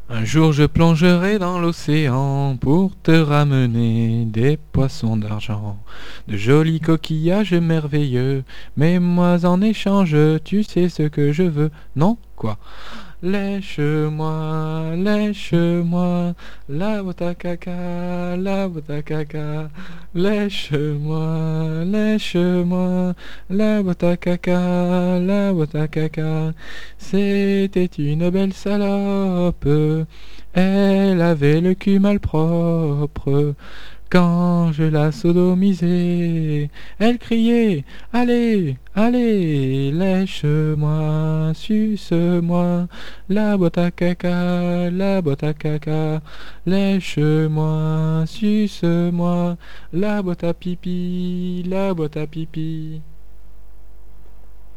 Un jour je plongerai dans l'océan pour te ramener des poissons d'argent, de jolis coquillages merveilleux, mais moi en échange, tu sais ce que je veux, non? Quoi? Lèche-moi, la botte à caca, la botte à caca. Lèche-moi, la botte à caca, la botte à caca. C'était une belle salope, elle avait le cul malpropre. Quand je la sodomisais, elle criait: allez, allez, lèche-moi, suce-moi, la botte à caca, la botte à caca. Lèche-moi, suce-moi, la botte à pipi, la botte à pipi.